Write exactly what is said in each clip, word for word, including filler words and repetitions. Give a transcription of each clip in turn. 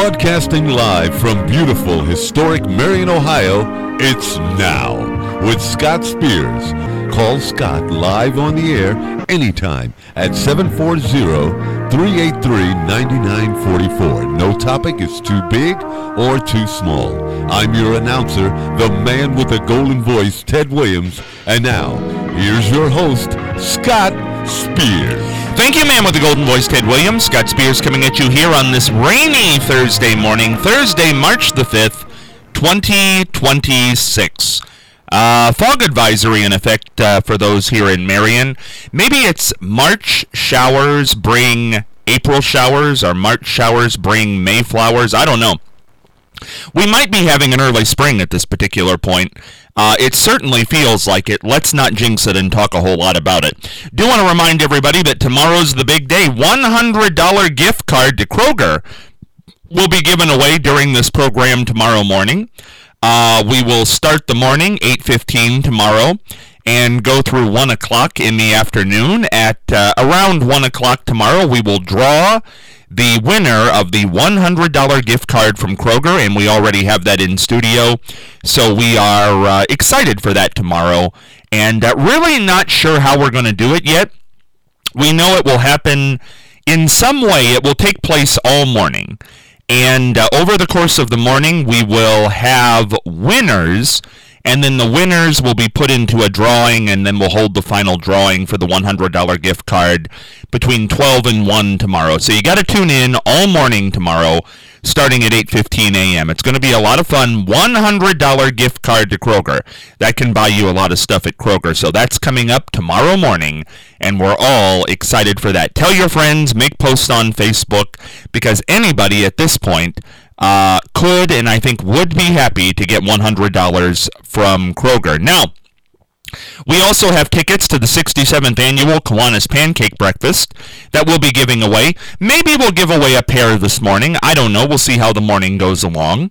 Broadcasting live from beautiful, historic Marion, Ohio, it's Now with Scott Spears. Call Scott live on the air anytime at seven four zero, three eight three, nine nine four four. No topic is too big or too small. I'm your announcer, the man with the golden voice, Ted Williams. And now, here's your host, Scott Spears. Thank you, man with the golden voice, Ted Williams. Scott Spears coming at you here on this rainy Thursday morning, Thursday, March the fifth, twenty twenty-six. Uh, fog advisory in effect uh, for those here in Marion. Maybe it's March showers bring April showers, or March showers bring May flowers. I don't know. We might be having an early spring at this particular point. Uh, it certainly feels like it. Let's not jinx it and talk a whole lot about it. Do want to remind everybody that tomorrow's the big day. one hundred dollars gift card to Kroger will be given away during this program tomorrow morning. Uh, we will start the morning, eight fifteen tomorrow, and go through one o'clock in the afternoon. At uh, around one o'clock tomorrow, we will draw the winner of the one hundred dollars gift card from Kroger, and we already have that in studio, so we are uh, excited for that tomorrow, and uh, really not sure how we're going to do it yet. We know it will happen in some way. It will take place all morning, and uh, over the course of the morning, we will have winners, and then the winners will be put into a drawing, and then we'll hold the final drawing for the one hundred dollars gift card between twelve and one tomorrow. So you got to tune in all morning tomorrow, starting at eight fifteen a.m. It's going to be a lot of fun. one hundred dollars gift card to Kroger. That can buy you a lot of stuff at Kroger. So that's coming up tomorrow morning, and we're all excited for that. Tell your friends, make posts on Facebook, because anybody at this point uh, could and I think would be happy to get one hundred dollars from Kroger. Now, we also have tickets to the sixty-seventh Annual Kiwanis Pancake Breakfast that we'll be giving away. Maybe we'll give away a pair this morning. I don't know. We'll see how the morning goes along.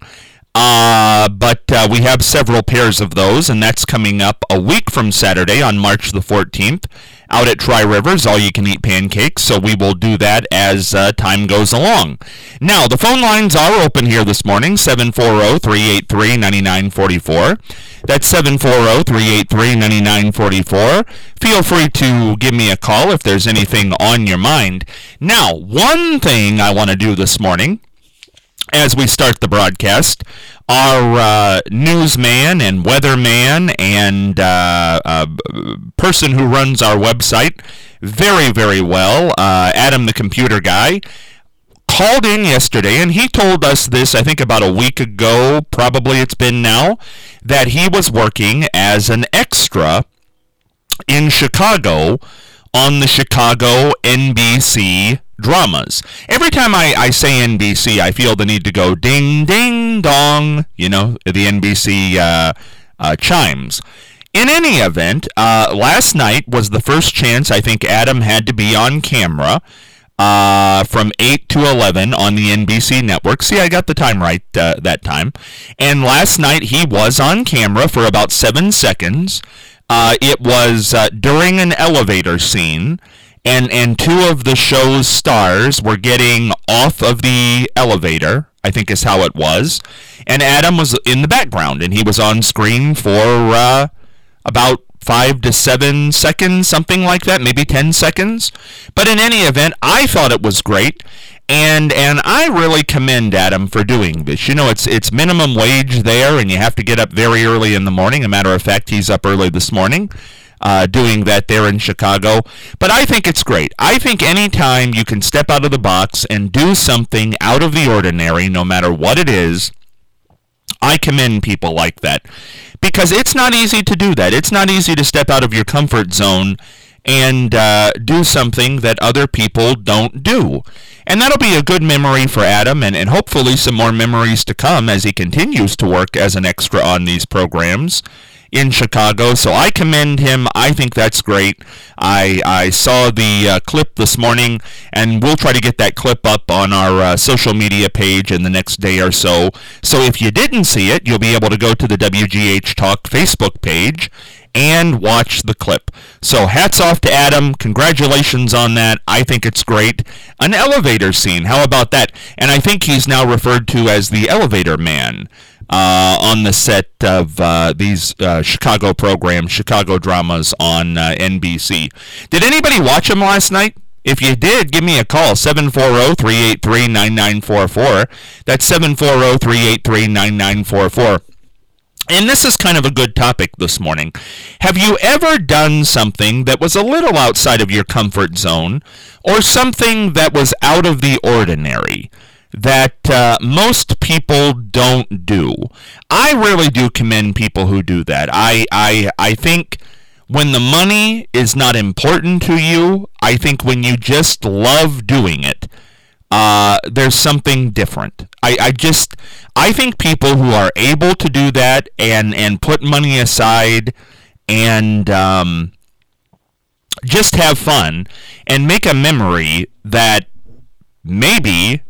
Uh, but uh, we have several pairs of those, and that's coming up a week from Saturday on March the fourteenth out at Tri-Rivers, all-you-can-eat pancakes, so we will do that as uh, time goes along. Now, the phone lines are open here this morning, seven four zero, three eight three, nine nine four four. That's seven four zero, three eight three, nine nine four four. Feel free to give me a call if there's anything on your mind. Now, one thing I want to do this morning, as we start the broadcast, our uh, newsman and weatherman and uh, uh, person who runs our website very, very well, uh, Adam the computer guy, called in yesterday, and he told us this, I think about a week ago, probably it's been now, that he was working as an extra in Chicago on the Chicago N B C dramas. Every time I, I say N B C, I feel the need to go ding, ding, dong, you know, the N B C uh, uh, chimes. In any event, uh, last night was the first chance I think Adam had to be on camera uh, from eight to eleven on the N B C network. See, I got the time right uh, that time. And last night he was on camera for about seven seconds. Uh, it was uh, during an elevator scene, and, and two of the show's stars were getting off of the elevator, I think is how it was, and Adam was in the background, and he was on screen for uh, about five to seven seconds, something like that, maybe ten seconds. But in any event, I thought it was great, and and I really commend Adam for doing this. You know, it's it's minimum wage there, and you have to get up very early in the morning. As a matter of fact, he's up early this morning uh, doing that there in Chicago. But I think it's great. I think anytime you can step out of the box and do something out of the ordinary, no matter what it is, I commend people like that, because it's not easy to do that. It's not easy to step out of your comfort zone and uh, do something that other people don't do. And that'll be a good memory for Adam, and, and hopefully some more memories to come as he continues to work as an extra on these programs in Chicago. So I commend him. I think that's great. I I saw the uh, clip this morning, and we'll try to get that clip up on our uh, social media page in the next day or so. So if you didn't see it, you'll be able to go to the W G H Talk Facebook page and watch the clip. So hats off to Adam. Congratulations on that. I think it's great. An elevator scene. How about that? And I think he's now referred to as the Elevator Man uh, on the set of uh, these uh, Chicago programs, Chicago dramas on uh, N B C. Did anybody watch him last night? If you did, give me a call, seven four zero, three eight three, nine nine four four. That's seven four zero, three eight three, nine nine four four. And this is kind of a good topic this morning. Have you ever done something that was a little outside of your comfort zone, or something that was out of the ordinary that uh, most people don't do? I really do commend people who do that. I, I, I think when the money is not important to you, I think when you just love doing it, Uh, there's something different. I, I just, I think people who are able to do that and, and put money aside and um, just have fun and make a memory that maybe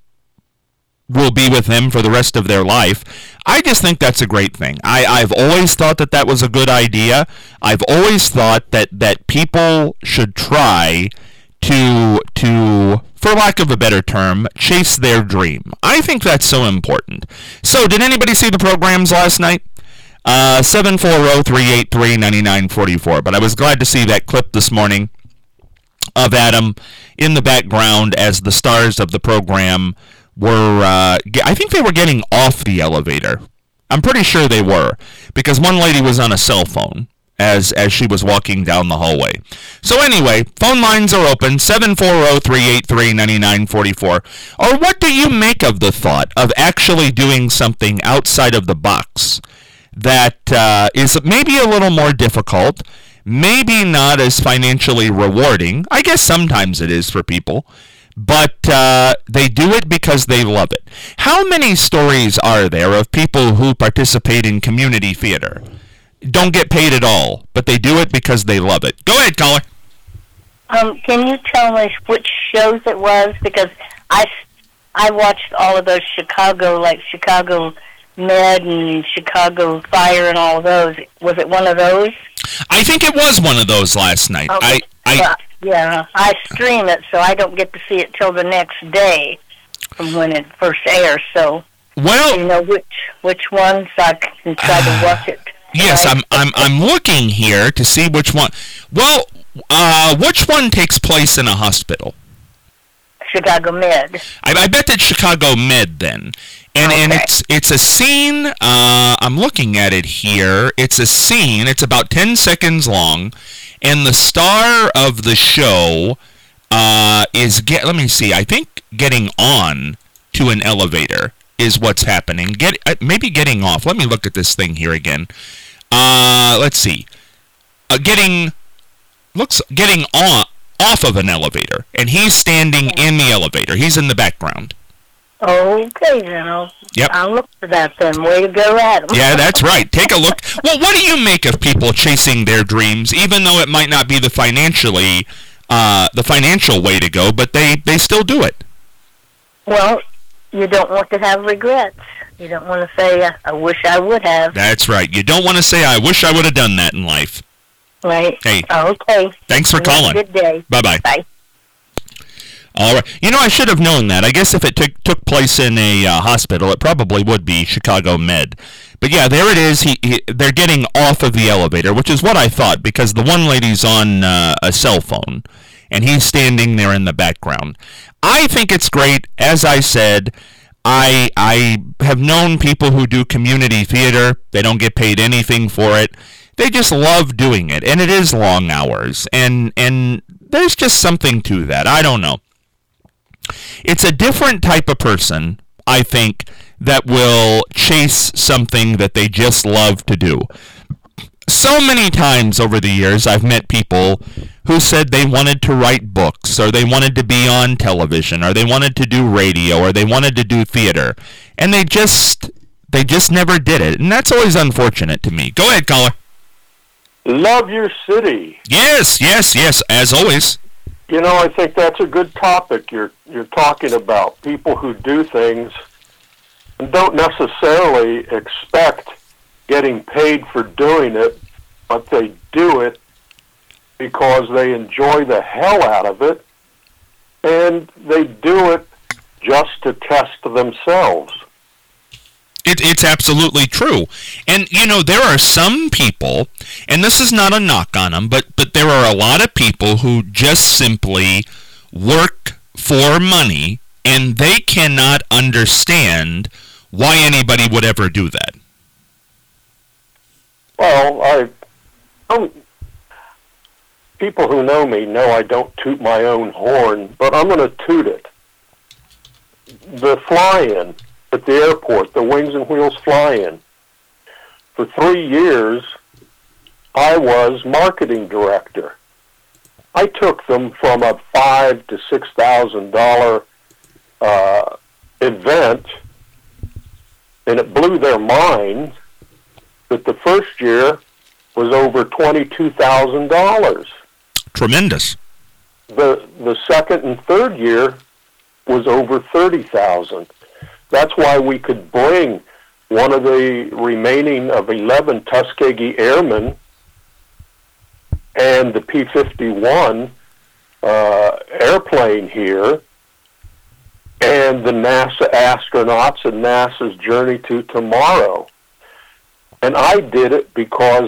will be with them for the rest of their life, I just think that's a great thing. I, I've always thought that that was a good idea. I've always thought that, that people should try to, to, for lack of a better term, chase their dream. I think that's so important. So, did anybody see the programs last night? Uh, seven four zero, three eight three, nine nine four four. But I was glad to see that clip this morning of Adam in the background as the stars of the program were, uh, I think they were getting off the elevator. I'm pretty sure they were, because one lady was on a cell phone as as she was walking down the hallway. So anyway, phone lines are open, seven four zero, three eight three, nine nine four four. Or what do you make of the thought of actually doing something outside of the box that uh, is maybe a little more difficult, maybe not as financially rewarding? I guess sometimes it is for people, but uh, they do it because they love it. How many stories are there of people who participate in community theater? Don't get paid at all, but they do it because they love it. Go ahead, caller. Um, can you tell me which shows it was? Because I, I watched all of those Chicago, like Chicago Med and Chicago Fire and all of those. Was it one of those? I think it was one of those last night. Okay. I, I, well, yeah, I stream it, so I don't get to see it till the next day from when it first airs. So, well, you know which which ones I can try uh, to watch it. Yes, I'm I'm I'm looking here to see which one. Well, uh, which one takes place in a hospital? Chicago Med. I, I bet it's Chicago Med then, and okay. and it's it's a scene. Uh, I'm looking at it here. It's a scene. It's about ten seconds long, and the star of the show uh, is get. Let me see. I think getting on to an elevator is what's happening. Get uh, maybe getting off. Let me look at this thing here again. Uh, let's see. Uh, getting looks getting on off of an elevator, and he's standing in the elevator. He's in the background. Okay, then I'll, yep. I'll look for that then. Way to go, Adam. Yeah, that's right. Take a look. Well, what do you make of people chasing their dreams, even though it might not be the financially uh, the financial way to go, but they, they still do it? Well, you don't want to have regrets. You don't want to say, I wish I would have. That's right. You don't want to say, I wish I would have done that in life. Right. Hey. Okay. Thanks for calling. Good day. Bye-bye. Bye. All right. You know, I should have known that. I guess if it took took place in a uh, hospital, it probably would be Chicago Med. But yeah, there it is. He, he they're getting off of the elevator, which is what I thought, because the one lady's on uh, a cell phone, and he's standing there in the background. I think it's great. As I said, I I have known people who do community theater. They don't get paid anything for it. They just love doing it, and it is long hours, and and there's just something to that. I don't know. It's a different type of person, I think, that will chase something that they just love to do. So many times over the years, I've met people who said they wanted to write books, or they wanted to be on television, or they wanted to do radio, or they wanted to do theater, and they just They just never did it, and that's always unfortunate to me. Go ahead, caller. Love your city. Yes, yes, yes, as always. You know, I think that's a good topic you're you're talking about. People who do things and don't necessarily expect getting paid for doing it, but they do it because they enjoy the hell out of it, and they do it just to test themselves. It, it's absolutely true. And, you know, there are some people, and this is not a knock on them, but, but there are a lot of people who just simply work for money, and they cannot understand why anybody would ever do that. Well, I, I'm, people who know me know I don't toot my own horn, but I'm going to toot it. The fly-in at the airport, the Wings and Wheels fly-in. For three years, I was marketing director. I took them from a five to six thousand dollar uh, event, and it blew their mind that the first year was over twenty-two thousand dollars. Tremendous. The the second and third year was over thirty thousand. That's why we could bring one of the remaining of eleven Tuskegee Airmen and the P fifty-one uh, airplane here, and the NASA astronauts and NASA's Journey to Tomorrow. And I did it because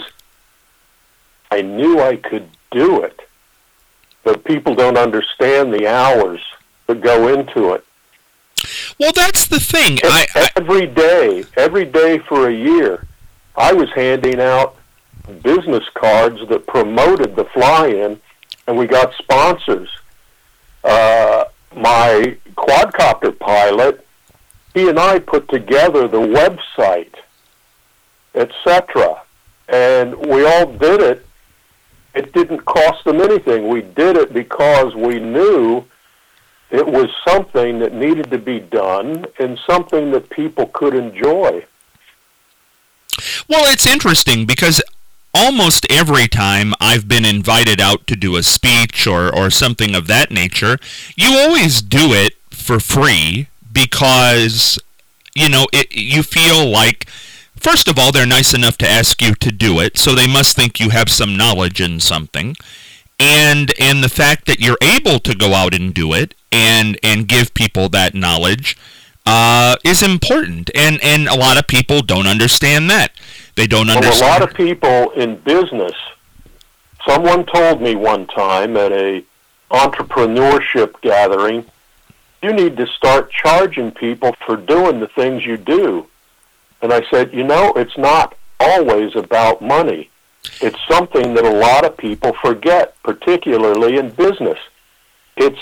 I knew I could do it. But people don't understand the hours that go into it. Well, that's the thing. I, I, every day, every day for a year, I was handing out business cards that promoted the fly-in, and we got sponsors. Uh, my quadcopter pilot, he and I put together the website, et cetera, and we all did it. It didn't cost them anything. We did it because we knew it was something that needed to be done and something that people could enjoy. Well, it's interesting because almost every time I've been invited out to do a speech or, or something of that nature, you always do it for free because, you know, it, you feel like, first of all, they're nice enough to ask you to do it, so they must think you have some knowledge in something. And and the fact that you're able to go out and do it and and give people that knowledge uh, is important. And, and a lot of people don't understand that. They don't understand. Well, a lot of people in business, someone told me one time at a entrepreneurship gathering, you need to start charging people for doing the things you do. And I said, you know, it's not always about money. It's something that a lot of people forget, particularly in business. It's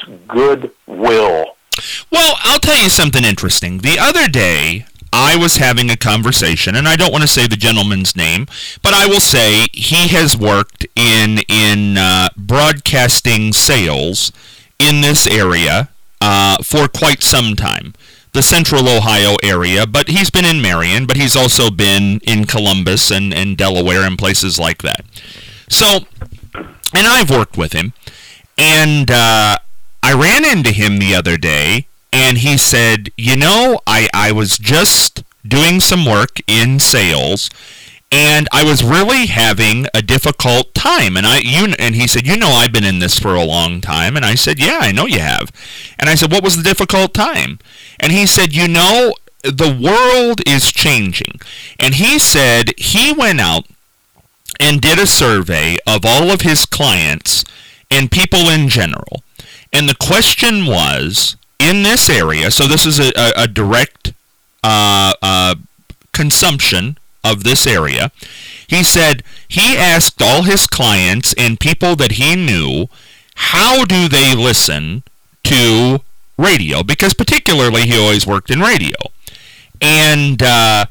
goodwill. Well, I'll tell you something interesting. The other day, I was having a conversation, and I don't want to say the gentleman's name, but I will say he has worked in in uh, broadcasting sales in this area uh, for quite some time. The Central Ohio area, but he's been in Marion, but he's also been in Columbus and, and Delaware and places like that. So, and I've worked with him, and uh, I ran into him the other day, and he said, you know, I, I was just doing some work in sales, and I was really having a difficult time. And I, you, and he said, you know, I've been in this for a long time. And I said, yeah, I know you have. And I said, what was the difficult time? And he said, you know, the world is changing. And he said he went out and did a survey of all of his clients and people in general. And the question was, in this area, so this is a, a, a direct uh, uh, consumption of this area, he said he asked all his clients and people that he knew, how do they listen to radio? Because particularly he always worked in radio. And uh,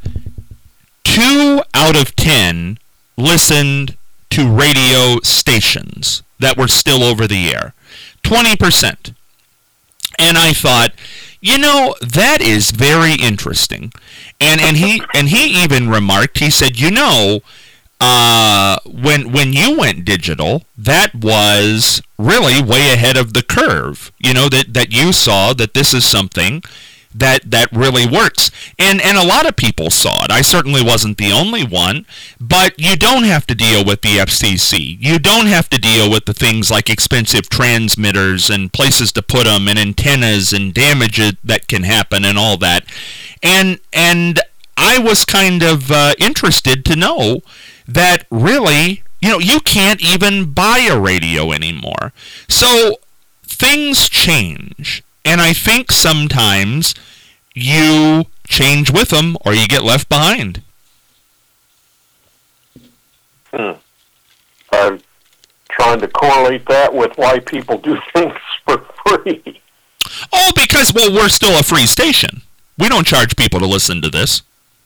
two out of ten listened to radio stations that were still over the air. twenty percent. And I thought, You know, that is very interesting. And and he and he even remarked, he said, you know, uh, when when you went digital, that was really way ahead of the curve. You know, that, that you saw that this is something that that really works. And and a lot of people saw it. I certainly wasn't the only one, but you don't have to deal with the F C C. You don't have to deal with the things like expensive transmitters and places to put them and antennas and damage that can happen and all that. And and I was kind of uh, interested to know that really, you know, you can't even buy a radio anymore. So things change. And I think sometimes you change with them or you get left behind. Hmm. I'm trying to correlate that with why people do things for free. Oh, because, well, we're still a free station. We don't charge people to listen to this.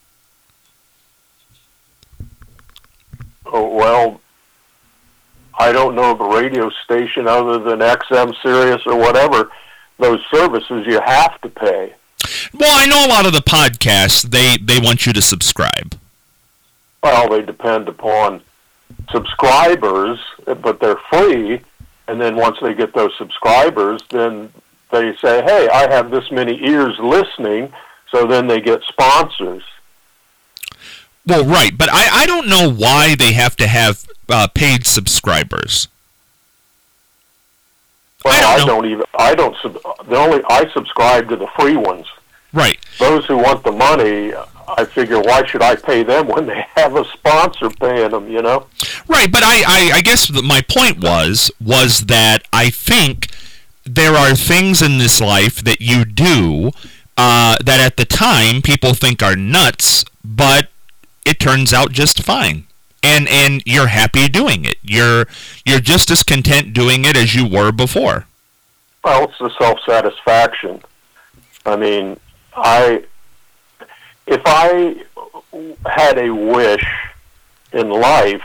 Oh, well, I don't know of a radio station other than X M, Sirius, or whatever. Those services you have to pay. Well, I know a lot of the podcasts, they, they want you to subscribe. Well, they depend upon subscribers, but they're free. And then once they get those subscribers, then they say, hey, I have this many ears listening, so then they get sponsors. Well, right, but I, I don't know why they have to have uh, paid subscribers. Well, I don't, I don't even. I don't. Sub, the only I subscribe to the free ones. Right. Those who want the money, I figure, why should I pay them when they have a sponsor paying them? You know. Right, but I, I, I guess my point was was that I think there are things in this life that you do uh, that at the time people think are nuts, but it turns out just fine. And and you're happy doing it. You're you're just as content doing it as you were before. Well, it's the self-satisfaction. I mean, I if I had a wish in life,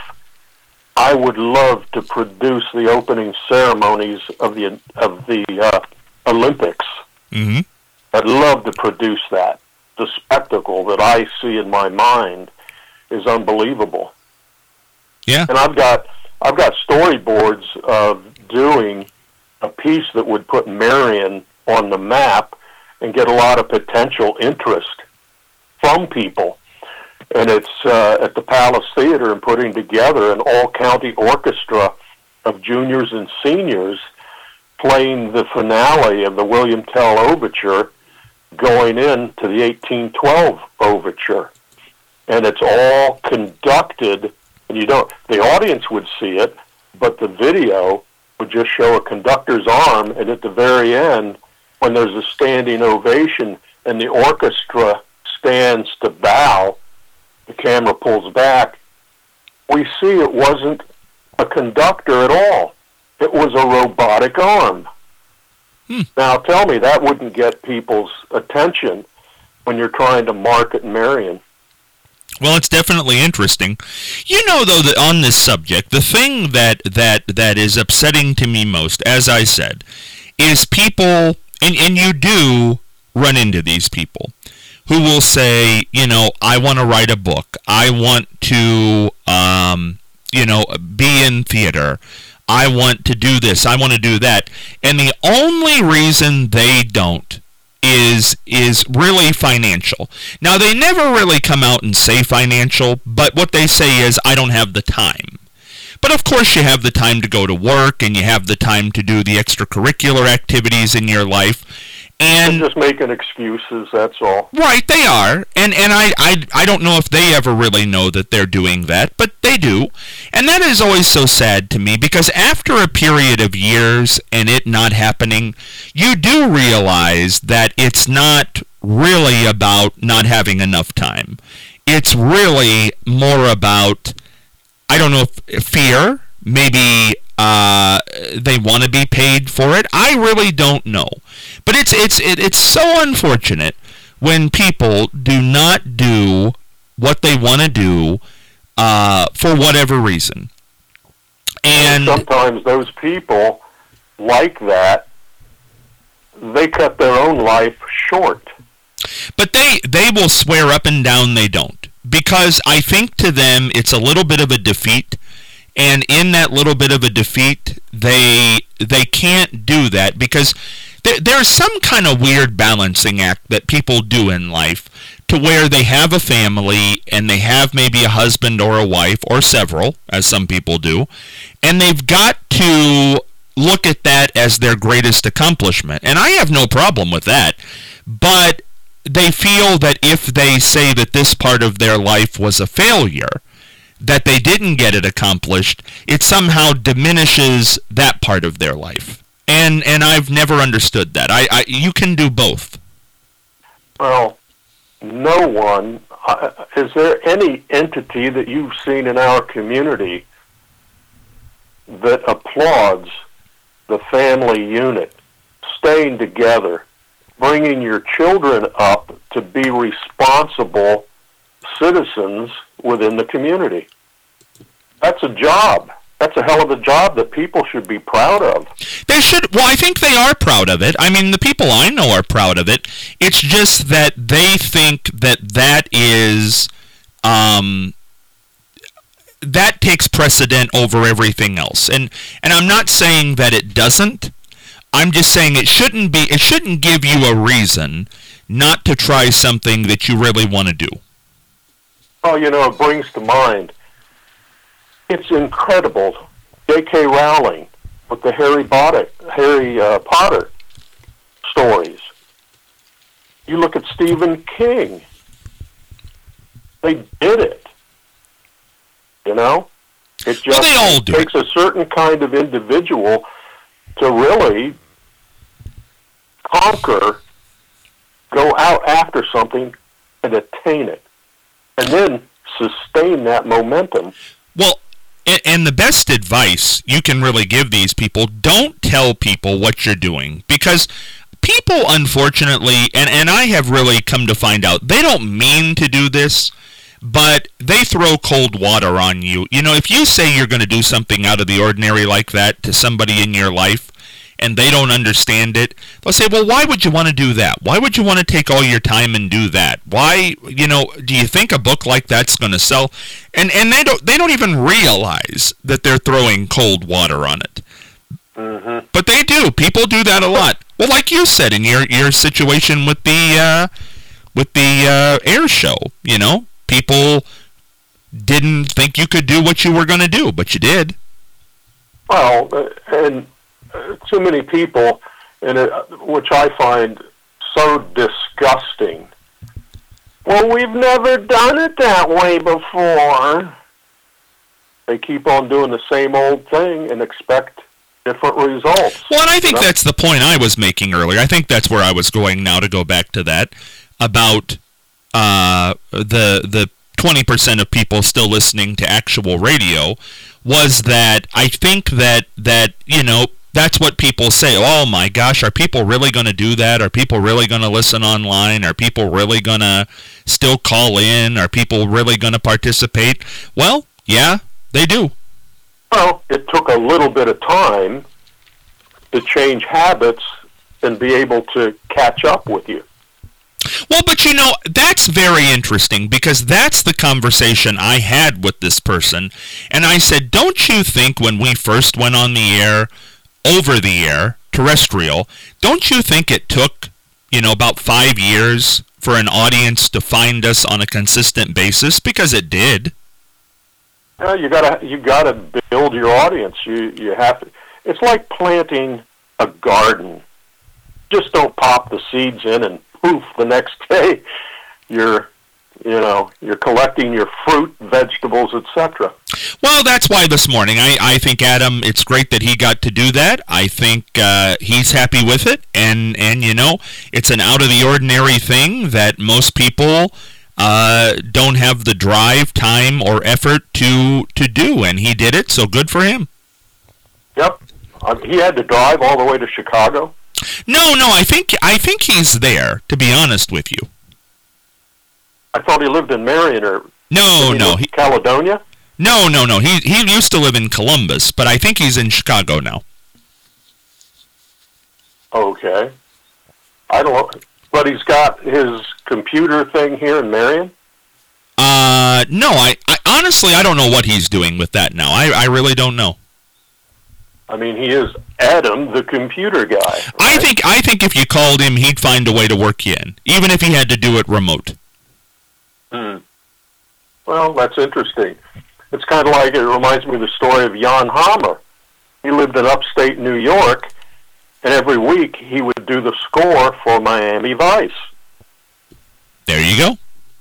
I would love to produce the opening ceremonies of the of the uh, Olympics. Mm-hmm. I'd love to produce that. The spectacle that I see in my mind is unbelievable. Yeah. And I've got I've got storyboards of doing a piece that would put Marion on the map and get a lot of potential interest from people. And it's uh, at the Palace Theater and putting together an all-county orchestra of juniors and seniors playing the finale of the William Tell Overture going into the eighteen twelve Overture. And it's all conducted. And you don't, the audience would see it, but the video would just show a conductor's arm, and at the very end, when there's a standing ovation and the orchestra stands to bow, the camera pulls back, we see it wasn't a conductor at all. It was a robotic arm. Hmm. Now tell me, that wouldn't get people's attention when you're trying to market Marion. Well, it's definitely interesting. You know, though, that on this subject, the thing that, that, that is upsetting to me most, as I said, is people, and, and you do run into these people, who will say, you know, I want to write a book. I want to, um, you know, be in theater. I want to do this. I want to do that. And the only reason they don't is is really financial. Now, they never really come out and say financial, but what they say is, I don't have the time. But of course you have the time to go to work, and you have the time to do the extracurricular activities in your life. And They're just making excuses, that's all. Right, they are. And and I, I, I don't know if they ever really know that they're doing that, but they do. And that is always so sad to me, because after a period of years and it not happening, you do realize that it's not really about not having enough time. It's really more about, I don't know, if fear, maybe uh, they want to be paid for it. I really don't know. But it's it's it, it's so unfortunate when people do not do what they want to do uh, for whatever reason. And sometimes those people like that they cut their own life short. But they, they will swear up and down they don't. Because I think to them it's a little bit of a defeat. And in that little bit of a defeat, they they can't do that because there, there's some kind of weird balancing act that people do in life to where they have a family and they have maybe a husband or a wife or several, as some people do, and they've got to look at that as their greatest accomplishment. And I have no problem with that, but they feel that if they say that this part of their life was a failure, that they didn't get it accomplished, it somehow diminishes that part of their life. And and I've never understood that. I, I you can do both. Well, no one, uh, is there any entity that you've seen in our community that applauds the family unit, staying together, bringing your children up to be responsible citizens within the community? That's a job. That's a hell of a job that people should be proud of. They should. Well, I think they are proud of it. I mean, the people I know are proud of it. It's just that they think that that is, um, that takes precedent over everything else. And and I'm not saying that it doesn't. I'm just saying it shouldn't be. It shouldn't give you a reason not to try something that you really want to do. Oh, you know, it brings to mind, it's incredible. J K. Rowling with the Harry Potter, Harry uh, Potter stories. You look at Stephen King. They did it. You know? It just well, they all do takes it. a certain kind of individual to really conquer, go out after something, and attain it. And then sustain that momentum. Well, and the best advice you can really give these people, don't tell people what you're doing. Because people, unfortunately, and, and I have really come to find out, they don't mean to do this, but they throw cold water on you. You know, if you say you're going to do something out of the ordinary like that to somebody in your life, and they don't understand it, they'll say, well, why would you want to do that? Why would you want to take all your time and do that? Why, you know, do you think a book like that's going to sell? And and they don't they don't even realize that they're throwing cold water on it. Mm-hmm. But they do. People do that a lot. Well, like you said in your, your situation with the uh, with the uh, air show, you know, people didn't think you could do what you were going to do, but you did. Well, and too many people, and it, which I find so disgusting. Well, we've never done it that way before. They keep on doing the same old thing and expect different results. Well, and I think you know? that's the point I was making earlier. I think that's where I was going now, to go back to that, about uh, the the twenty percent of people still listening to actual radio, was that I think that, that you know, that's what people say. Oh my gosh, are people really going to do that? Are people really going to listen online? Are people really going to still call in? Are people really going to participate? Well, yeah, they do. Well, it took a little bit of time to change habits and be able to catch up with you. Well, but you know, that's very interesting, because that's the conversation I had with this person. And I said, don't you think when we first went on the air, over the air, terrestrial, don't you think it took, you know, about five years for an audience to find us on a consistent basis? Because it did. Uh, you gotta you gotta build your audience. You you have to. It's like planting a garden. Just don't pop the seeds in and poof, the next day you're you know you're collecting your fruit, vegetables, et cetera. Well, that's why this morning I, I think, Adam, it's great that he got to do that. I think uh, he's happy with it, and and you know, it's an out of the ordinary thing that most people uh, don't have the drive, time, or effort to to do, and he did it. So good for him. Yep, uh, he had to drive all the way to Chicago. No, no, I think I think he's there. To be honest with you. I thought he lived in Marion or no, no, he, Caledonia. No, no, no. He he used to live in Columbus, but I think he's in Chicago now. Okay. I don't know, but he's got his computer thing here in Marion? Uh, no, I, I honestly, I don't know what he's doing with that now. I, I really don't know. I mean, he is Adam, the computer guy. Right? I think I think if you called him, he'd find a way to work you in, even if he had to do it remote. Hmm. Well, that's interesting. It's kind of like, it reminds me of the story of Jan Hammer. He lived in upstate New York, and every week he would do the score for Miami Vice. There you go.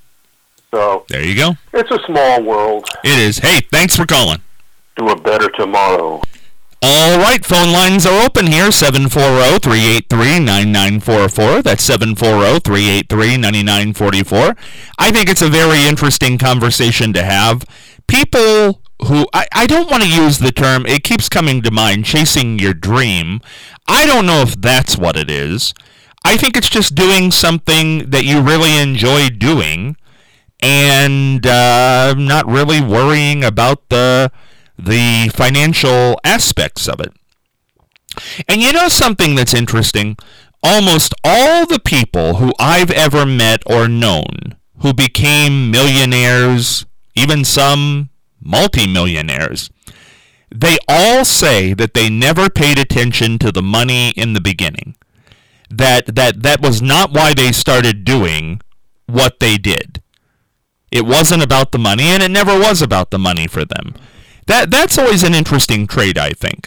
So there you go. It's a small world. It is. Hey, thanks for calling. Do a better tomorrow. All right, phone lines are open here, seven four zero, three eight three, nine nine four four. That's seven four zero, three eight three, nine nine four four. I think it's a very interesting conversation to have. People who, I, I don't want to use the term, it keeps coming to mind, chasing your dream. I don't know if that's what it is. I think it's just doing something that you really enjoy doing and uh, not really worrying about the the financial aspects of it. And you know something that's interesting? Almost all the people who I've ever met or known who became millionaires, even some multimillionaires, they all say that they never paid attention to the money in the beginning. That that that was not why they started doing what they did. It wasn't about the money, and it never was about the money for them. That that's always an interesting trait, I think.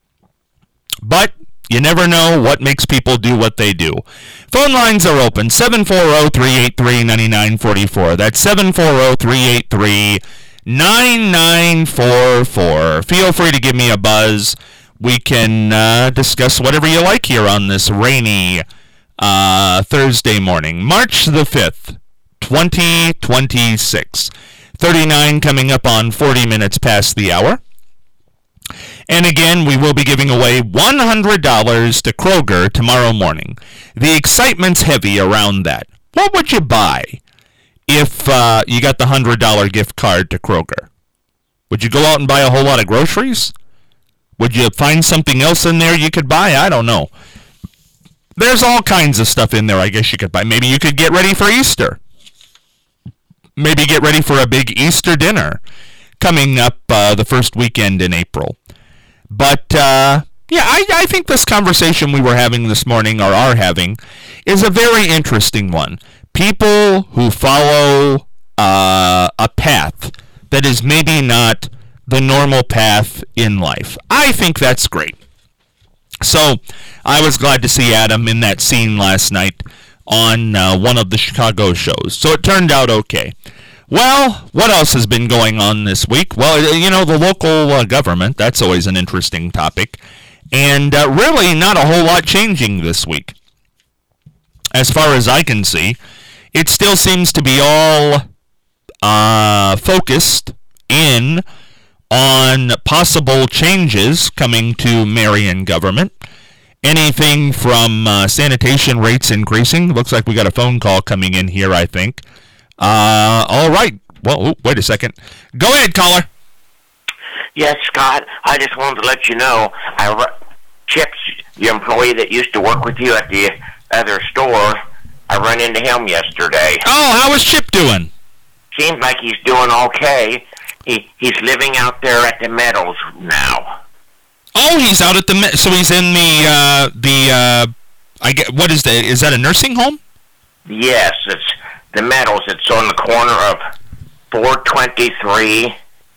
But you never know what makes people do what they do. Phone lines are open, seven four zero, three eight three, nine nine four four. That's seven four zero, three eight three, nine nine four four. Feel free to give me a buzz. We can uh, discuss whatever you like here on this rainy uh, Thursday morning, March the fifth, twenty twenty-six. thirty-nine coming up on forty minutes past the hour. And again, we will be giving away one hundred dollars to Kroger tomorrow morning. The excitement's heavy around that. What would you buy if uh, you got the one hundred dollars gift card to Kroger? Would you go out and buy a whole lot of groceries? Would you find something else in there you could buy? I don't know. There's all kinds of stuff in there I guess you could buy. Maybe you could get ready for Easter. Maybe get ready for a big Easter dinner coming up uh, the first weekend in April. But, uh, yeah, I, I think this conversation we were having this morning, or are having, is a very interesting one. People who follow uh, a path that is maybe not the normal path in life. I think that's great. So, I was glad to see Adam in that scene last night on uh, one of the Chicago shows. So it turned out okay. Well, what else has been going on this week? Well, you know, the local uh, government, that's always an interesting topic. And uh, really not a whole lot changing this week. As far as I can see, it still seems to be all uh, focused in on possible changes coming to Marion government. Anything from uh, sanitation rates increasing. Looks like we got a phone call coming in here, I think. Uh, all right. Well, ooh, wait a second. Go ahead, caller. Yes, Scott. I just wanted to let you know, I ru- Chips, the employee that used to work with you at the other store, I ran into him yesterday. Oh, how is Chip doing? Seems like he's doing okay. He he's living out there at the Meadows now. Oh, he's out at the so he's in the uh, the uh, I get what is that? Is that a nursing home? Yes, it's the Meadows. It's on the corner of four twenty-three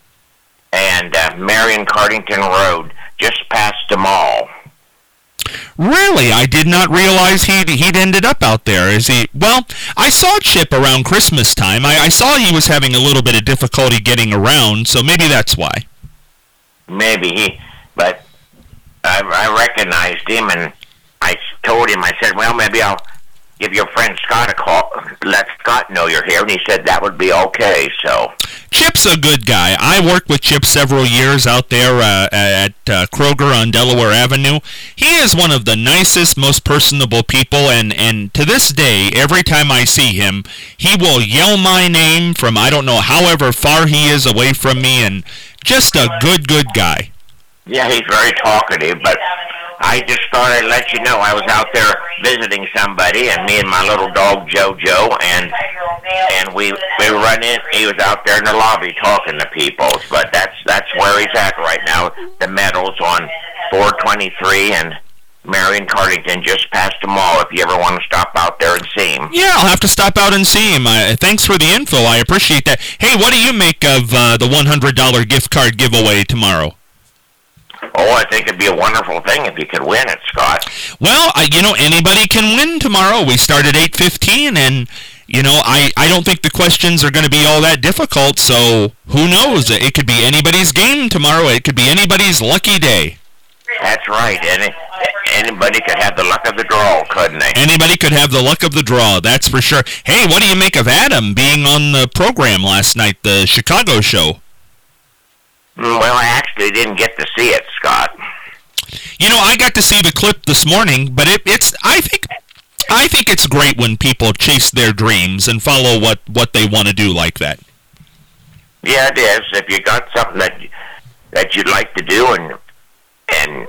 and uh, Marion Cardington Road, just past the mall. Really, I did not realize he'd he'd ended up out there. Is he? Well, I saw Chip around Christmas time. I, I saw he was having a little bit of difficulty getting around, so maybe that's why. Maybe he, but I, I recognized him, and I told him, I said, well, maybe I'll give your friend Scott a call, let Scott know you're here, and he said that would be okay, so. Chip's a good guy. I worked with Chip several years out there uh, at uh, Kroger on Delaware Avenue. He is one of the nicest, most personable people, and, and to this day, every time I see him, he will yell my name from I don't know however far he is away from me, and just a good, good guy. Yeah, he's very talkative, but I just thought I'd let you know I was out there visiting somebody, and me and my little dog Jojo, and and we we run in. He was out there in the lobby talking to people, but that's that's where he's at right now. The Meadows on four twenty-three and Marion Cardington, just past the mall. If you ever want to stop out there and see him. Yeah, I'll have to stop out and see him. Uh, thanks for the info. I appreciate that. Hey, what do you make of uh, the one hundred dollars gift card giveaway tomorrow? Oh, I think it'd be a wonderful thing if you could win it, Scott. Well, I, you know, anybody can win tomorrow. We start at eight fifteen, and, you know, I, I don't think the questions are going to be all that difficult, so who knows? It could be anybody's game tomorrow. It could be anybody's lucky day. That's right. Any, anybody could have the luck of the draw, couldn't they? Anybody could have the luck of the draw, that's for sure. Hey, what do you make of Adam being on the program last night, the Chicago show? Well, I actually didn't get to see it, Scott. You know, I got to see the clip this morning, but it, it's I think I think it's great when people chase their dreams and follow what, what they want to do like that. Yeah, it is. If you got something that that you'd like to do and and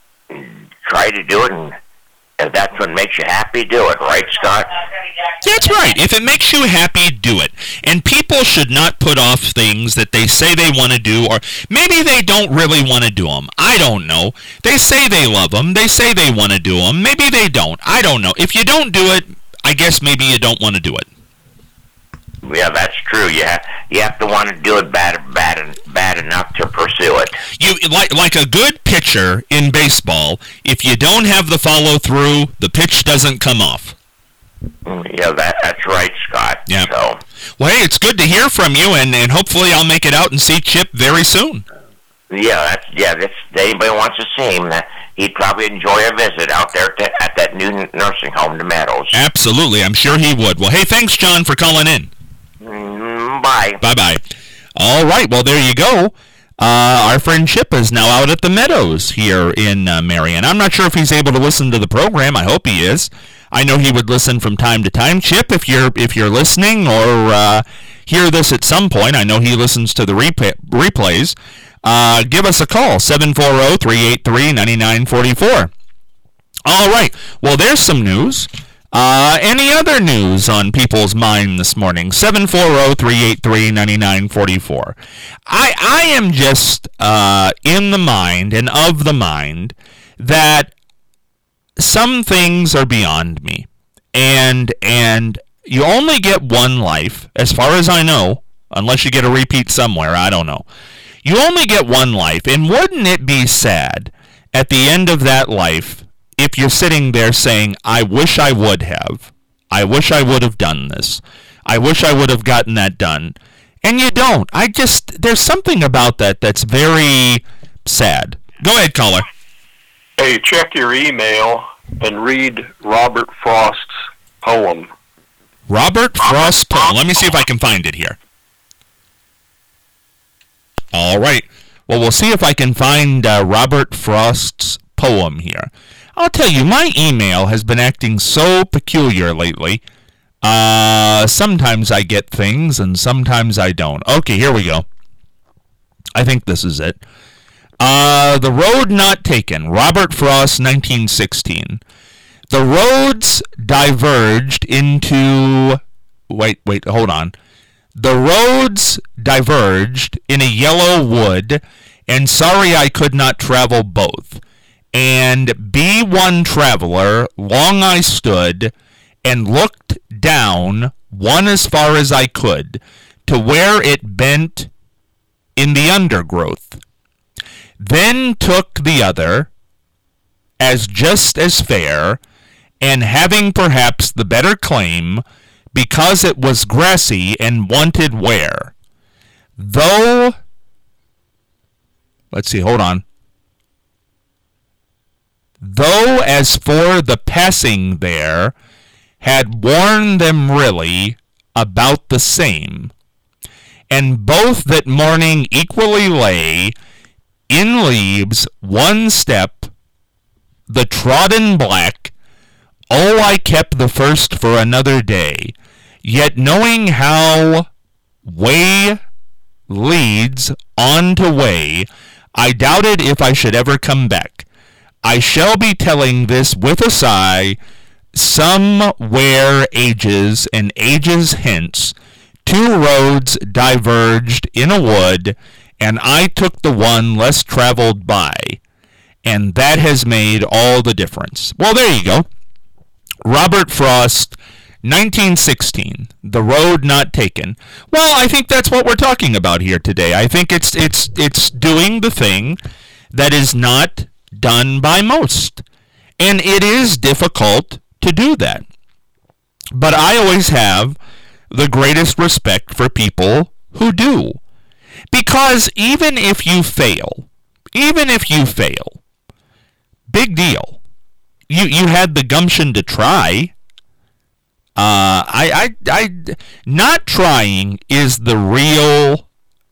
try to do it, and if that's what makes you happy, do it, right, Scott? That's right. If it makes you happy, do it. And people should not put off things that they say they want to do, or maybe they don't really want to do them. I don't know. They say they love them. They say they want to do them. Maybe they don't. I don't know. If you don't do it, I guess maybe you don't want to do it. Yeah, that's true. You have, you have to want to do it bad, bad, bad enough to pursue it. You like like a good pitcher in baseball. If you don't have the follow through, the pitch doesn't come off. Yeah, that that's right, Scott. Yeah. So, well, hey, it's good to hear from you, and, and hopefully I'll make it out and see Chip very soon. Yeah, that's yeah. That's anybody wants to see him. That he'd probably enjoy a visit out there to, at that new nursing home, the Meadows. Absolutely, I'm sure he would. Well, hey, thanks, John, for calling in. Mm, bye. Bye-bye. All right, well, there you go. Uh, our friend Chip is now out at the Meadows here in uh, Marion. I'm not sure if he's able to listen to the program. I hope he is. I know he would listen from time to time. Chip, if you're if you're listening or uh, hear this at some point, I know he listens to the replay, replays. Uh, give us a call, seven four zero, three eight three, nine nine four four. All right, well, there's some news. Uh, any other news on people's mind this morning? seven four zero, three eight three, nine nine four four. I, I am just uh, in the mind and of the mind that some things are beyond me. And, and you only get one life, as far as I know, unless you get a repeat somewhere, I don't know. You only get one life, and wouldn't it be sad at the end of that life if you're sitting there saying, I wish I would have. I wish I would have done this. I wish I would have gotten that done. And you don't. I just, there's something about that that's very sad. Go ahead, caller. Hey, check your email and read Robert Frost's poem. Robert Frost's poem. Let me see if I can find it here. All right. Well, we'll see if I can find uh, Robert Frost's poem here. I'll tell you, my email has been acting so peculiar lately. Uh, sometimes I get things, and sometimes I don't. Okay, here we go. I think this is it. Uh, The Road Not Taken, Robert Frost, nineteen sixteen. The roads diverged into... Wait, wait, hold on. The roads diverged in a yellow wood, and sorry I could not travel both. And be one traveler, long I stood, and looked down, one as far as I could, to where it bent in the undergrowth. Then took the other, as just as fair, and having perhaps the better claim, because it was grassy and wanted wear. Though, let's see, hold on. Though as for the passing there, had worn them really about the same, and both that morning equally lay in leaves one step, the trodden black. Oh, I kept the first for another day, yet knowing how way leads on to way, I doubted if I should ever come back. I shall be telling this with a sigh. Somewhere ages and ages hence, two roads diverged in a wood, and I took the one less traveled by, and that has made all the difference. Well, there you go. Robert Frost, nineteen sixteen, The Road Not Taken. Well, I think that's what we're talking about here today. I think it's it's it's doing the thing that is not done by most, and it is difficult to do that. But I always have the greatest respect for people who do. Because even if you fail, even if you fail, big deal. You you had the gumption to try. Uh, I, I, I, not trying is the real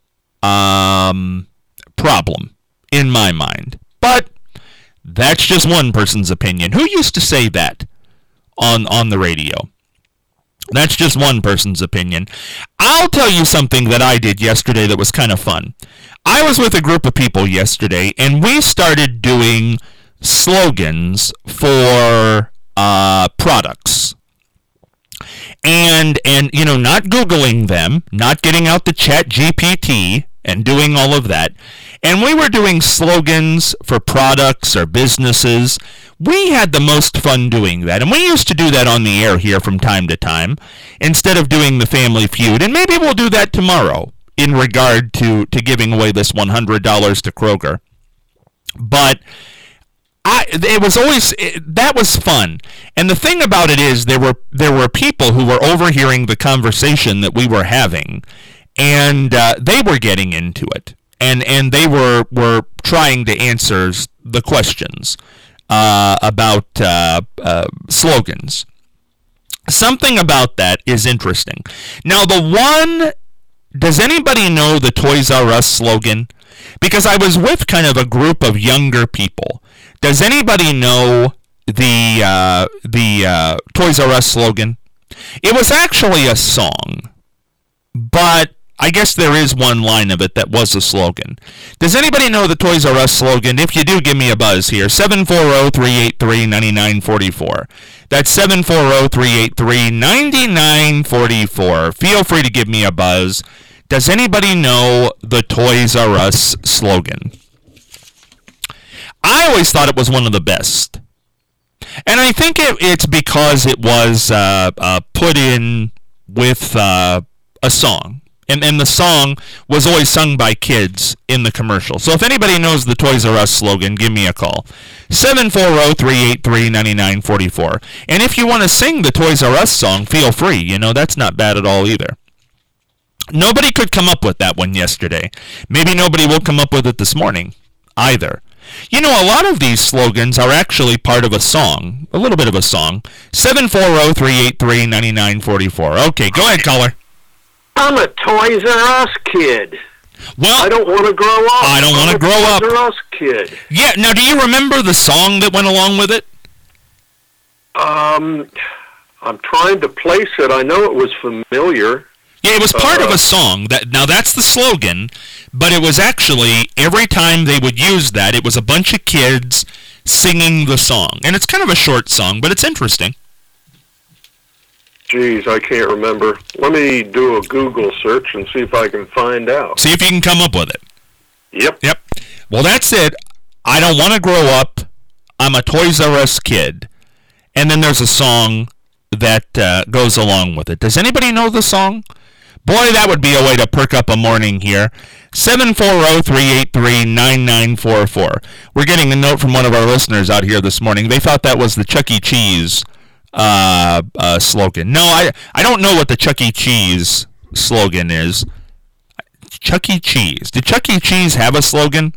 um, problem in my mind. But that's just one person's opinion. Who used to say that on on the radio? That's just one person's opinion. I'll tell you something that I did yesterday that was kind of fun. I was with a group of people yesterday, and we started doing slogans for uh, products. And, and you know, not Googling them, not getting out the Chat G P T and doing all of that. And we were doing slogans for products or businesses. We had the most fun doing that. And we used to do that on the air here from time to time, instead of doing the Family Feud. And maybe we'll do that tomorrow in regard to, to giving away this one hundred dollars to Kroger. But I, it was always, it, that was fun. And the thing about it is, there were there were people who were overhearing the conversation that we were having, and uh, they were getting into it, and and they were were trying to answer the questions uh, about uh, uh, slogans. Something about that is interesting. Now, the one, does anybody know the Toys R Us slogan? Because I was with kind of a group of younger people. Does anybody know the uh, the uh, Toys R Us slogan? It was actually a song, but I guess there is one line of it that was a slogan. Does anybody know the Toys R Us slogan? If you do, give me a buzz here. seven four zero, three eight three, nine nine four four. That's seven four zero, three eight three, nine nine four four. Feel free to give me a buzz. Does anybody know the Toys R Us slogan? I always thought it was one of the best. And I think it, it's because it was uh, uh, put in with uh, a song. And, and the song was always sung by kids in the commercial. So if anybody knows the Toys R Us slogan, give me a call. seven four zero, three eight three, nine nine four four. And if you want to sing the Toys R Us song, feel free. You know, that's not bad at all either. Nobody could come up with that one yesterday. Maybe nobody will come up with it this morning either. You know, a lot of these slogans are actually part of a song, a little bit of a song. seven four zero, three eight three, nine nine four four. Okay, go ahead, caller. I'm a Toys R Us kid. Well, I don't want to grow up. I don't want to grow up. I'm a Toys R Us kid. Yeah, now do you remember the song that went along with it? Um, I'm trying to place it. I know it was familiar. Yeah, it was part uh, of a song. That now that's the slogan, but it was actually, every time they would use that, it was a bunch of kids singing the song. And it's kind of a short song, but it's interesting. Geez, I can't remember. Let me do a Google search and see if I can find out. See if you can come up with it. Yep. Yep. Well, that's it. I don't want to grow up. I'm a Toys R Us kid. And then there's a song that uh, goes along with it. Does anybody know the song? Boy, that would be a way to perk up a morning here. seven four zero, three eight three, nine nine four four. We're getting a note from one of our listeners out here this morning. They thought that was the Chuck E. Cheese uh, uh, slogan. No, I, I don't know what the Chuck E. Cheese slogan is. Chuck E. Cheese. Did Chuck E. Cheese have a slogan?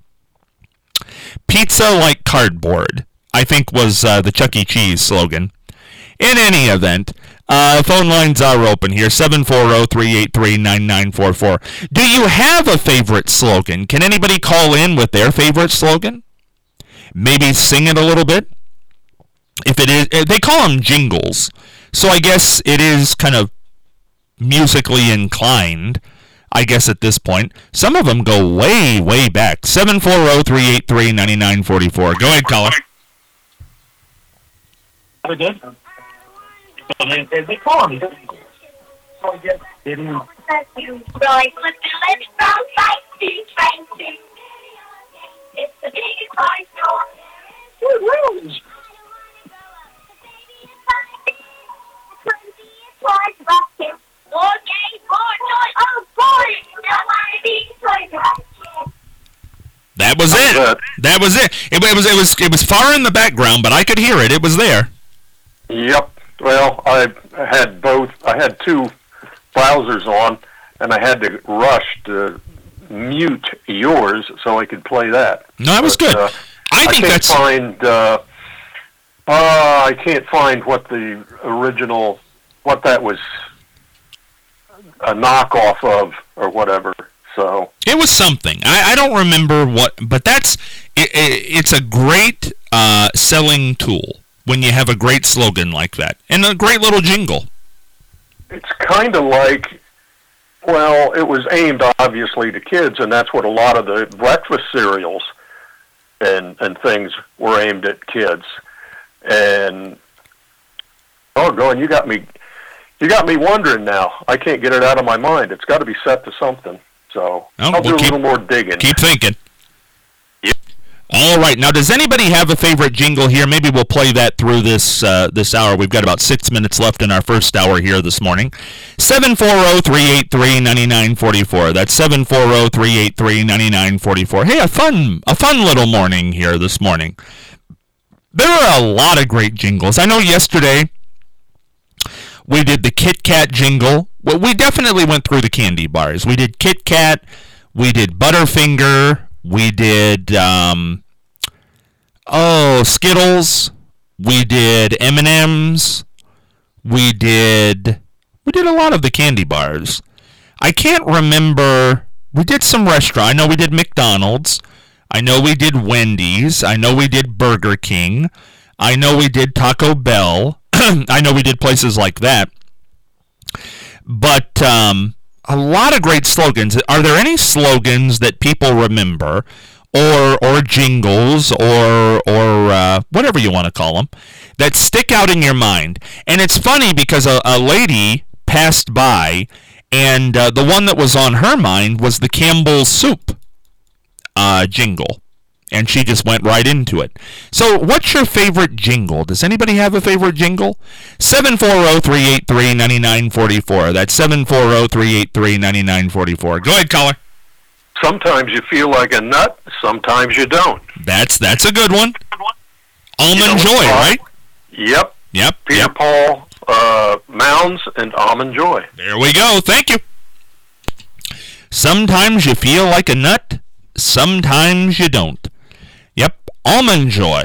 Pizza like cardboard, I think, was uh, the Chuck E. Cheese slogan. In any event, uh, phone lines are open here, seven four zero, three eight three, nine nine four four. Do you have a favorite slogan? Can anybody call in with their favorite slogan? Maybe sing it a little bit? If it is, they call them jingles, so I guess it is kind of musically inclined. I guess at this point. Some of them go way, way back. seven four zero, three eight three, nine nine four four. Go ahead, caller. We did. They call me. It's the biggest party store. That was it. That was it. It, it was it was it was far in the background, but I could hear it. It was there. Yep. Well, I had both. I had two browsers on, and I had to rush to mute yours so I could play that. No, that was but, good. Uh, I think I can't that's. Find, uh, uh, I can't find what the original, what that was a knockoff of or whatever. So it was something. I, I don't remember what, but that's it, it, it's a great uh, selling tool when you have a great slogan like that and a great little jingle. It's kind of like, well, it was aimed obviously to kids, and that's what a lot of the breakfast cereals and and things were aimed at kids. And oh, going, you got me, you got me wondering now. I can't get it out of my mind. It's got to be set to something. So Oh, I'll well, do a keep- little more digging. Keep thinking. Yep. All right. Now, does anybody have a favorite jingle here? Maybe we'll play that through this uh, this hour. We've got about six minutes left in our first hour here this morning. seven four zero, three eight three, nine nine four four. That's seven four zero, three eight three, nine nine four four. Hey, a fun, a fun little morning here this morning. There are a lot of great jingles. I know yesterday we did the Kit Kat jingle. Well, we definitely went through the candy bars. We did Kit Kat. We did Butterfinger. We did, um, oh, Skittles. We did M and M's. We did, we did a lot of the candy bars. I can't remember. We did some restaurant. I know we did McDonald's. I know we did Wendy's. I know we did Burger King. I know we did Taco Bell. I know we did places like that. But um, a lot of great slogans. Are there any slogans that people remember, or or jingles, or or uh, whatever you want to call them, that stick out in your mind? And it's funny because a, a lady passed by, and uh, the one that was on her mind was the Campbell's Soup uh, jingle. And she just went right into it. So what's your favorite jingle? Does anybody have a favorite jingle? seven four zero, three eight three, nine nine four four. That's seven four zero, three eight three, nine nine four four. Go ahead, caller. Sometimes you feel like a nut. Sometimes you don't. That's that's a good one. Almond You know Joy, what's right? Yep. Yep. Peter Yep. Paul, uh, Mounds, and Almond Joy. There we go. Thank you. Sometimes you feel like a nut. Sometimes you don't. Yep. Almond Joy.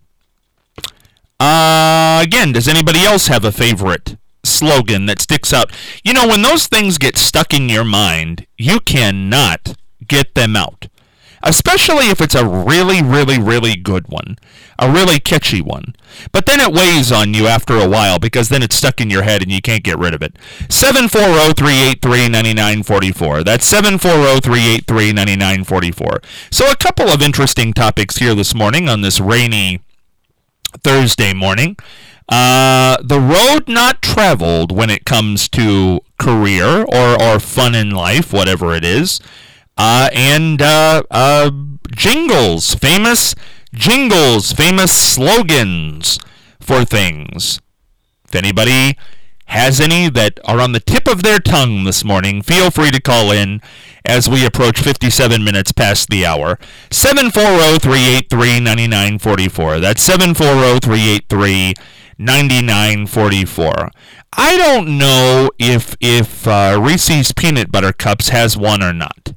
Uh, again, does anybody else have a favorite slogan that sticks out? You know, when those things get stuck in your mind, you cannot get them out. Especially if it's a really, really, really good one. A really catchy one. But then it weighs on you after a while because then it's stuck in your head and you can't get rid of it. seven four zero, three eight three, nine nine four four. That's seven four zero, three eight three, nine nine four four. So a couple of interesting topics here this morning on this rainy Thursday morning. Uh, the road not traveled when it comes to career or, or fun in life, whatever it is. Uh, and uh, uh, jingles, famous jingles, famous slogans for things. If anybody has any that are on the tip of their tongue this morning, feel free to call in as we approach fifty-seven minutes past the hour. seven four zero, three eight three, nine nine four four. That's seven four zero, three eight three, nine nine four four. I don't know if, if uh, Reese's Peanut Butter Cups has one or not.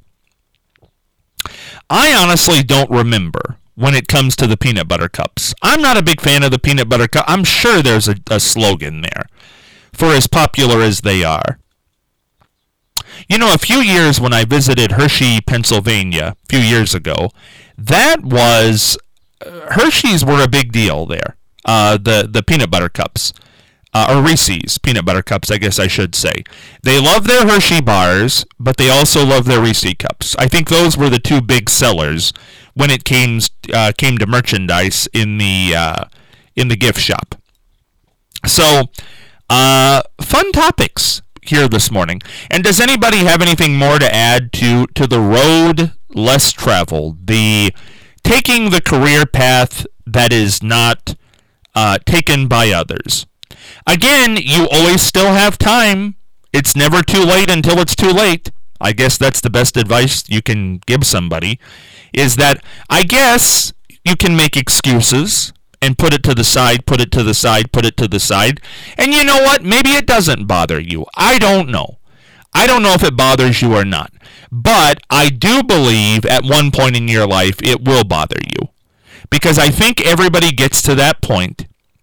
I honestly don't remember when it comes to the peanut butter cups. I'm not a big fan of the peanut butter cup. I'm sure there's a, a slogan there for as popular as they are. You know, a few years when I visited Hershey, Pennsylvania, a few years ago, that was, uh, Hershey's were a big deal there, uh, the, the peanut butter cups. Uh, or Reese's Peanut Butter Cups, I guess I should say. They love their Hershey bars, but they also love their Reese's Cups. I think those were the two big sellers when it came uh, came to merchandise in the uh, in the gift shop. So, uh, fun topics here this morning. And does anybody have anything more to add to to the road less traveled, the taking the career path that is not uh, taken by others? Again, you always still have time. It's never too late until it's too late. I guess that's the best advice you can give somebody, is that I guess you can make excuses and put it to the side, put it to the side, put it to the side. And you know what? Maybe it doesn't bother you. I don't know. I don't know if it bothers you or not. But I do believe at one point in your life it will bother you. Because I think everybody gets to that point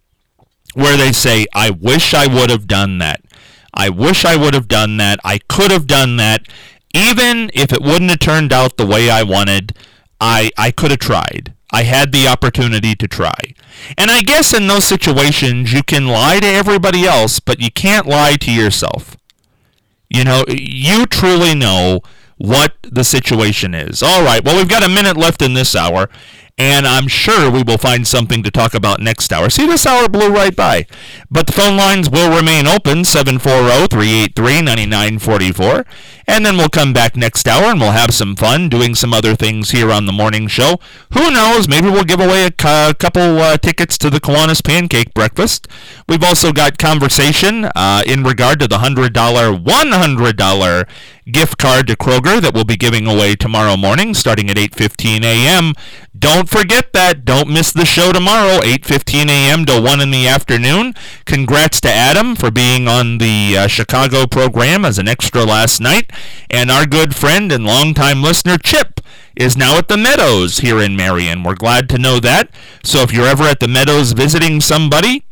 where they say, I wish I would have done that. I wish I would have done that. I could have done that. Even if it wouldn't have turned out the way I wanted, I, I could have tried. I had the opportunity to try. And I guess in those situations, you can lie to everybody else, but you can't lie to yourself. You know, you truly know what the situation is. All right, well, we've got a minute left in this hour, and I'm sure we will find something to talk about next hour. See, this hour blew right by. But the phone lines will remain open, seven four zero, three eight three, nine nine four four. And then we'll come back next hour, and we'll have some fun doing some other things here on the morning show. Who knows? Maybe we'll give away a cu- couple uh, tickets to the Kiwanis Pancake Breakfast. We've also got conversation uh, in regard to the one hundred dollars, one hundred dollars gift card to Kroger that we'll be giving away tomorrow morning starting at eight fifteen a.m. Don't forget that. Don't miss the show tomorrow, eight fifteen a.m. to one in the afternoon. Congrats to Adam for being on the uh, Chicago program as an extra last night. And our good friend and longtime listener, Chip, is now at the Meadows here in Marion. We're glad to know that. So if you're ever at the Meadows visiting somebody,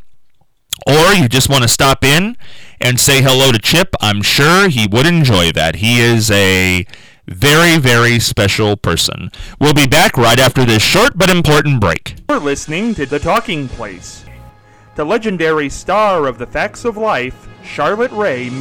or you just want to stop in and say hello to Chip, I'm sure he would enjoy that. He is a very, very special person. We'll be back right after this short but important break. You're listening to The Talking Place. The legendary star of The Facts of Life, Charlotte Ray,